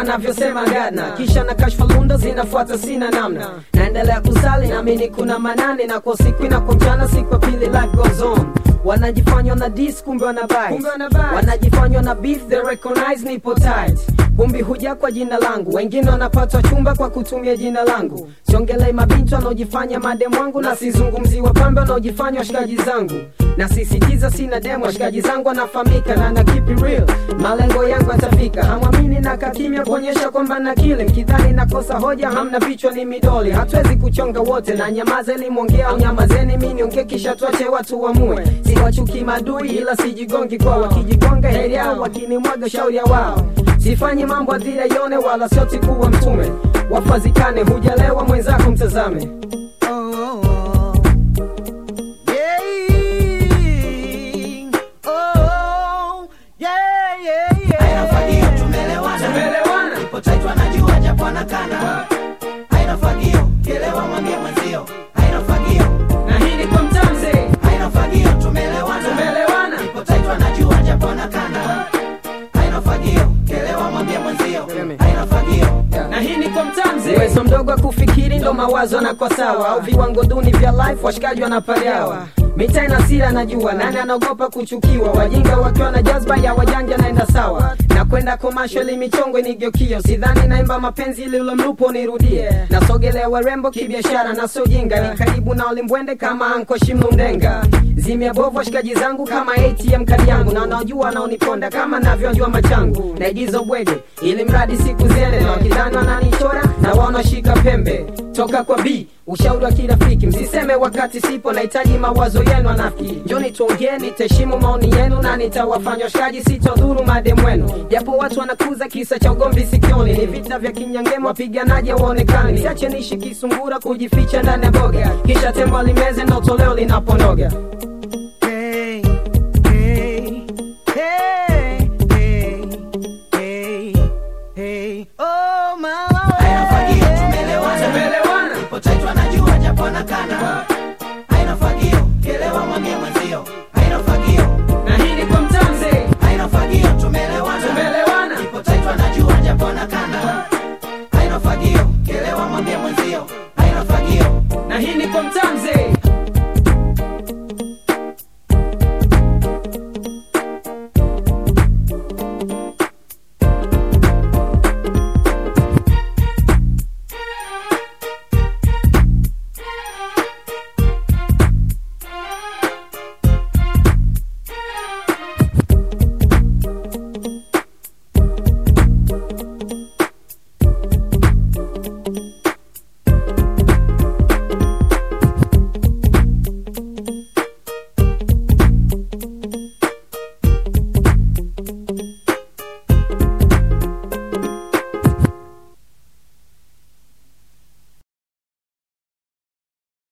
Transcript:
anavyosema Gardner. Kisha na kashfa lunda zinafuata sina namna. Naendelea kusali naamini kuna manane, na kwa siku na kwa mchana siku ya pili life goes on. Wanajifanywa na dis kumbe wana bite, wanajifanywa na beef they recognize nipo tight. Kumbi huja kwa jina langu, wengine wanapatwa chumba kwa kutumia jina langu. Siongelei mabintu wanaojifanya mademu wangu, na sizungumzi wapambe wanaojifanya washikaji zangu. Na sisitiza sina demo, washikaji zangu wanafahamika na na keep it real. Malengo yangu yatafika, hamwamini na kakimya kuonyesha kwamba na kile. Mkidhani nakosa hoja hamna vichwa ni midoli. Hatuwezi kuchonga wote na nyamaza ili muongea au nyamazeni mimi niongee kisha tuache watu waamue. Siwachuki madui ila sijigongi kwa wakijigonga heri yao, wakinimwaga shauri ya wao. Sifanyi mambo adhira yone wala soti kuwa mtume. Wafazikane hujalewa mwenzako mtazame. Taitwa najua japo anakana. Haina fagio, kielewa mwambie mwenzio. Haina fagio, na hii ni kwa mtamze. Haina fagio, tumelewana. Ipo taitwa najua japo anakana. Haina fagio, kielewa mwambie mwenzio. Haina fagio, na hii ni kwa mtamze. Uwezo mdogo kufikiri ndo mawazo na kwa sawa. Au viwango duni vya life washikaji wanapalewa. Mitai na sira najua, nani anaogopa kuchukiwa. Wajinga wakiwa na jazba ya wajanja naenda sawa. Na kwenda commercial michongo inigeukia. Sidhani naimba mapenzi ili ule mlupo nirudie. Nasogelea warembo kibiashara na sio jinga. Ni karibu na ulimbwende kama anko Shimlundenga. Zimia bovu washikaji zangu kama ATM kadi yangu. Na wanaojua naoniponda kama navyojua machangu. Naigiza bwege ili mradi siku zele. Na wakidhani wananichora na wanaoshika pembe. Toka kwa B, ushauri wa kirafiki. Msiseme wakati sipo, nahitaji mawazo yenu anafiki. Njoni tuongee, nitaheshimu maoni yenu na nitawafanya washikaji sitodhuru mademu wenu. Japo watu wanakuza kisa cha ugomvi sikioni. Ni vita vya kinyangemo wapiganaji waonekani. Siache nishi kisungura kujificha ndani ya boga. Kisha tembo limeze na utoleo linaponoga. hey, hey, hey, hey, hey, hey, oh mama. Haina fagio, tumelewana. Ipo taitwa najua japo anakana. Haina fagio, kielewa mwambie mwenzio. Haina fagio, na hii ni kwa mtamze. Haina fagio, tumelewana. Ipo taitwa najua japo anakana. Haina fagio, kielewa mwambie mwenzio. Haina fagio, na hii ni kwa mtamze.